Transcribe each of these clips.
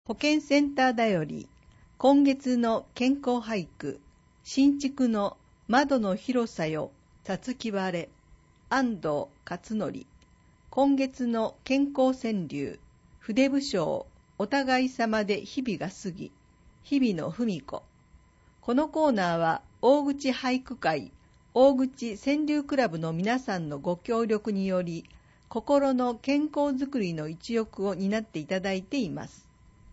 保健センターだより今月の健康俳句、新築の窓の広さよさつきわれ、安藤勝則。今月の健康川柳、筆武将お互い様で日々が過ぎ、日々の文子。このコーナーは大口俳句会大口川柳クラブの皆さんのご協力により、心の健康づくりの一翼を担っていただいています。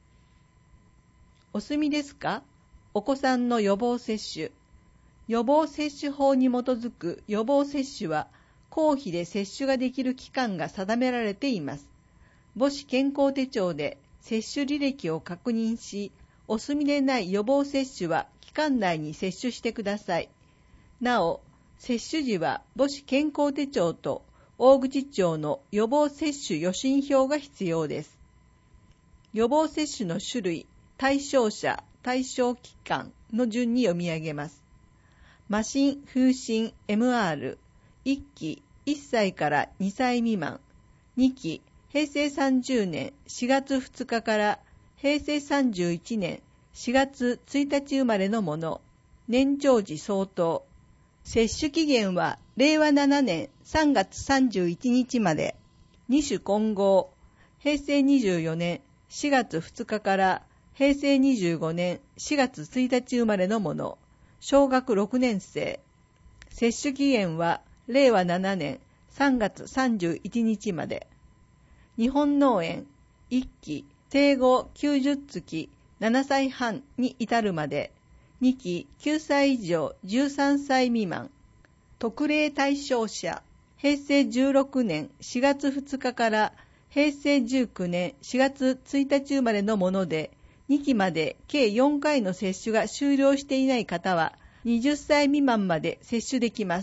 お済みですか？お子さんの予防接種。予防接種法に基づく予防接種は、公費で接種ができる期間が定められています。母子健康手帳で接種履歴を確認し、お済みでない予防接種は期間内に接種してください。なお、接種時は母子健康手帳と大口町の予防接種予診票が必要です。予防接種の種類、対象者、対象期間の順に読み上げます。麻疹、風疹、MR、1期、1歳から2歳未満、2期、平成30年4月2日から平成31年4月1日生まれのもの、年長時相当。接種期限は令和7年3月31日まで、2種混合、平成24年4月2日から平成25年4月1日生まれのもの、小学6年生。接種期限は令和7年3月31日まで。日本脳炎1期、生後90月7歳半に至るまで、2期9歳以上13歳未満。特例対象者、平成16年4月2日から平成19年4月1日生まれのもので、2期まで計4回の接種が終了していない方は、20歳未満まで接種できます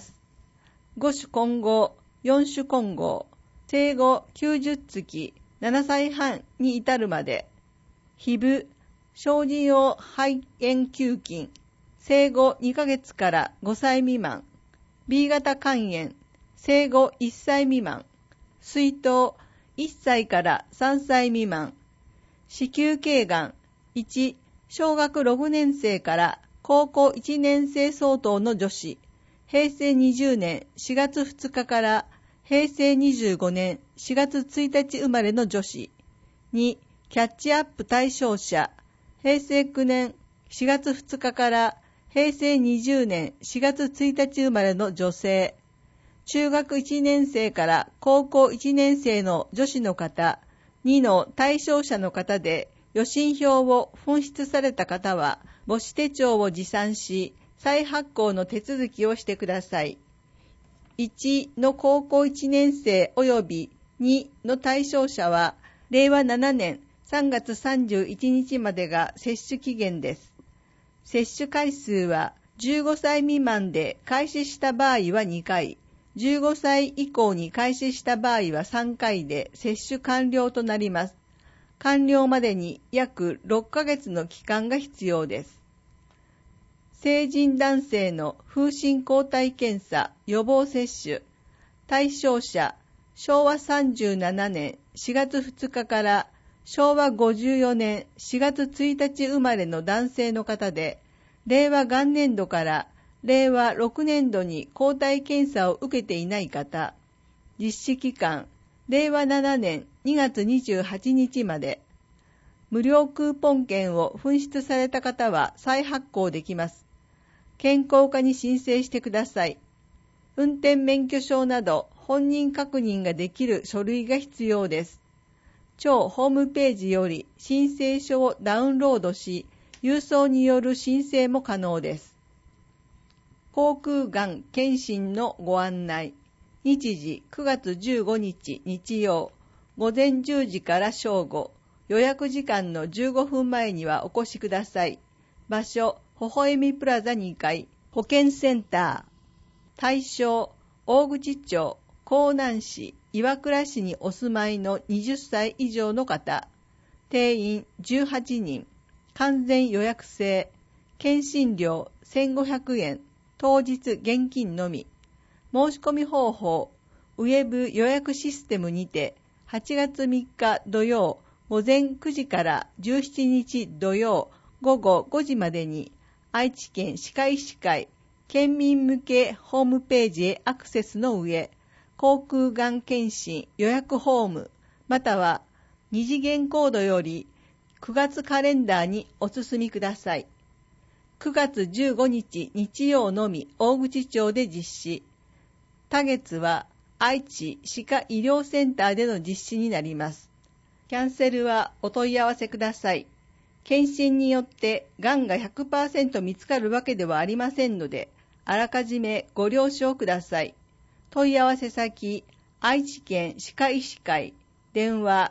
。5種混合、4種混合、生後90月7歳半に至るまで、HIV、小児用肺炎球菌、生後2ヶ月から5歳未満、B 型肝炎、生後1歳未満、水痘、1歳から3歳未満、子宮頸がん、1、小学6年生から高校1年生相当の女子、平成20年4月2日から平成25年4月1日生まれの女子、2、キャッチアップ対象者、平成9年4月2日から平成20年4月1日生まれの女性、中学1年生から高校1年生の女子の方、2の対象者の方で、予診票を紛失された方は、母子手帳を持参し、再発行の手続きをしてください。1の高校1年生及び2の対象者は、令和7年3月31日までが接種期限です。接種回数は、15歳未満で開始した場合は2回、15歳以降に開始した場合は3回で接種完了となります。完了までに約6ヶ月の期間が必要です。成人男性の風疹抗体検査予防接種、対象者、昭和37年4月2日から昭和54年4月1日生まれの男性の方で、令和元年度から令和6年度に抗体検査を受けていない方、実施期間、令和7年2月28日まで、無料クーポン券を紛失された方は再発行できます。健康課に申請してください。運転免許証など本人確認ができる書類が必要です。庁ホームページより申請書をダウンロードし、郵送による申請も可能です。口腔がん検診のご案内。日時9月15日日曜、午前10時から正午、予約時間の15分前にはお越しください。場所、微笑みプラザ2階、保健センター。対象、大口町、江南市、岩倉市にお住まいの20歳以上の方。定員18人。完全予約制。検診料1500円。当日現金のみ。申し込み方法、ウェブ予約システムにて、8月3日土曜午前9時から17日土曜午後5時までに愛知県歯科医師会県民向けホームページへアクセスの上、口腔がん検診予約フォームまたは2次元コードより9月カレンダーにお進みください。9月15日日曜のみ大口町で実施。他月は愛知歯科医療センターでの実施になります。キャンセルはお問い合わせください。検診によってがんが 100% 見つかるわけではありませんので、あらかじめご了承ください。問い合わせ先、愛知県歯科医師会、電話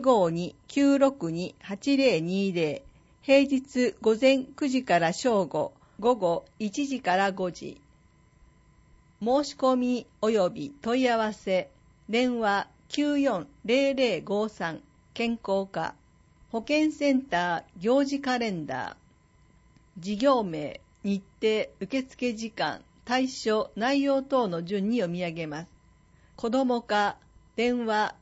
052-962-8020、平日午前9時から正午、午後1時から5時。申し込み及び問い合わせ、電話 940053 健康課、保健センター行事カレンダー、事業名、日程、受付時間、対象、内容等の順に読み上げます。子ども課、電話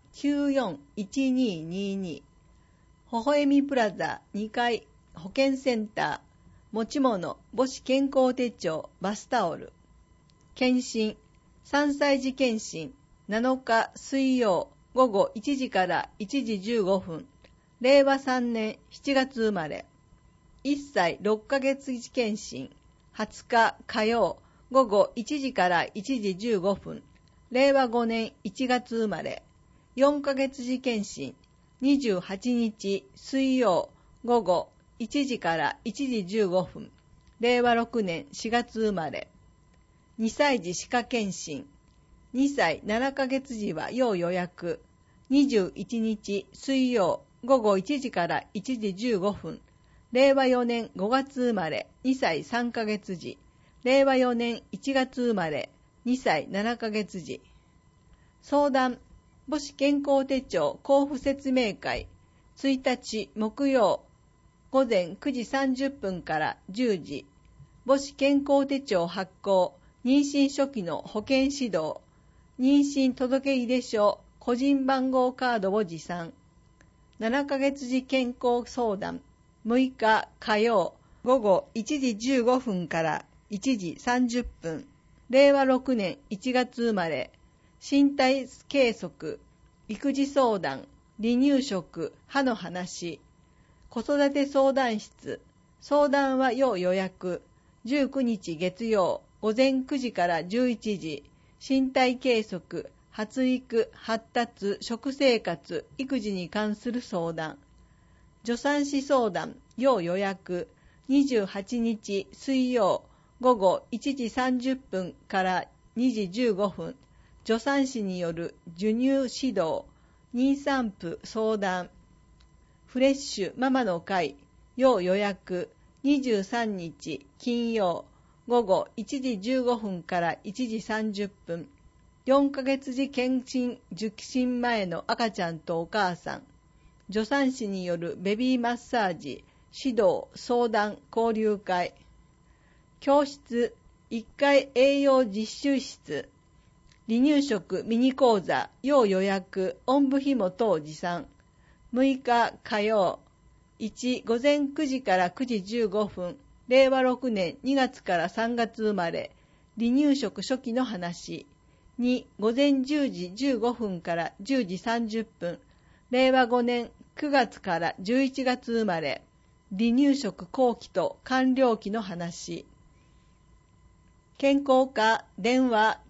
941222、微笑みプラザ2階保健センター、持ち物、母子健康手帳、バスタオル。検診、3歳児検診、7日水曜午後1時から1時15分、令和3年7月生まれ。1歳6ヶ月児検診、20日火曜午後1時から1時15分、令和5年1月生まれ。4ヶ月児検診、28日水曜午後1時から1時15分、令和6年4月生まれ。2歳児歯科検診、2歳7ヶ月児は要予約、21日水曜午後1時から1時15分、令和4年5月生まれ2歳3ヶ月児、令和4年1月生まれ2歳7ヶ月児。相談、母子健康手帳交付説明会、1日木曜午前9時30分から10時、母子健康手帳発行、妊娠初期の保健指導、妊娠届出書、個人番号カードを持参。7ヶ月児健康相談、6日火曜午後1時15分から1時30分、令和6年1月生まれ、身体計測、育児相談、離乳食、歯の話、子育て相談室、相談は要予約、19日月曜午前9時から11時、身体計測、発育、発達、食生活、育児に関する相談。助産師相談、要予約、28日水曜午後1時30分から2時15分、助産師による授乳指導、妊産婦相談。フレッシュママの会、要予約、23日金曜午後1時15分から1時30分、4ヶ月児検診受診前の赤ちゃんとお母さん、助産師によるベビーマッサージ、指導、相談、交流会、教室、1階栄養実習室、離乳食ミニ講座、要予約、おんぶひも等持参。6日火曜、1午前9時から9時15分、令和6年2月から3月生まれ、離乳食初期の話。2午前10時15分から10時30分、令和5年9月から11月生まれ、離乳食後期と完了期の話。健康課電話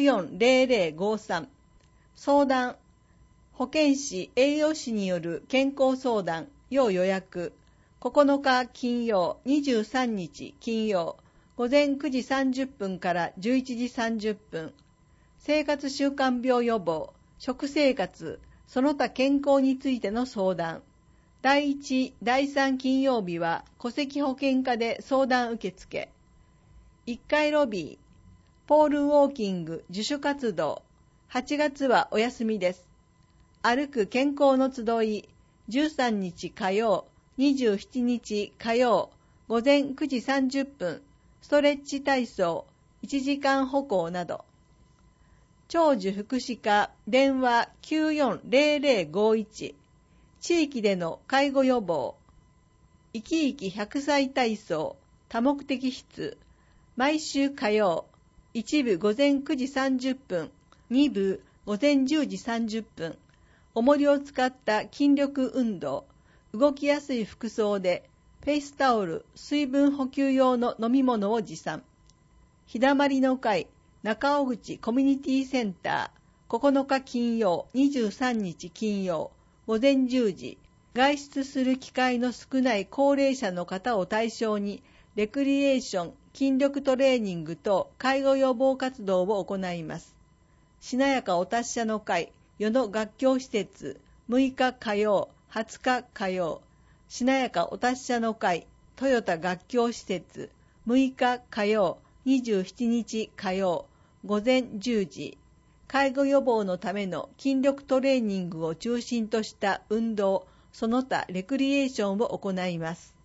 940053、相談、保健師栄養士による健康相談要予約、9日金曜23日金曜午前9時30分から11時30分、生活習慣病予防、食生活、その他健康についての相談。第1、第3金曜日は戸籍保健課で相談受付。1階ロビー、ポールウォーキング自主活動。8月はお休みです。歩く健康の集い、13日火曜、27日火曜、午前9時30分、ストレッチ体操、1時間歩行など。長寿福祉課電話 940051、 地域での介護予防、生き生き100歳体操、多目的室、毎週火曜、1部午前9時30分、2部午前10時30分、重りを使った筋力運動、動きやすい服装で、フェイスタオル、水分補給用の飲み物を持参。日だまりの会、中尾口コミュニティセンター、9日金曜、23日金曜、午前10時、外出する機会の少ない高齢者の方を対象に、レクリエーション、筋力トレーニングと介護予防活動を行います。しなやかお達者の会、与野学協施設、6日火曜、20日火曜、しなやかお達者の会、豊田学協施設、6日火曜、27日火曜、午前10時、介護予防のための筋力トレーニングを中心とした運動、その他レクリエーションを行います。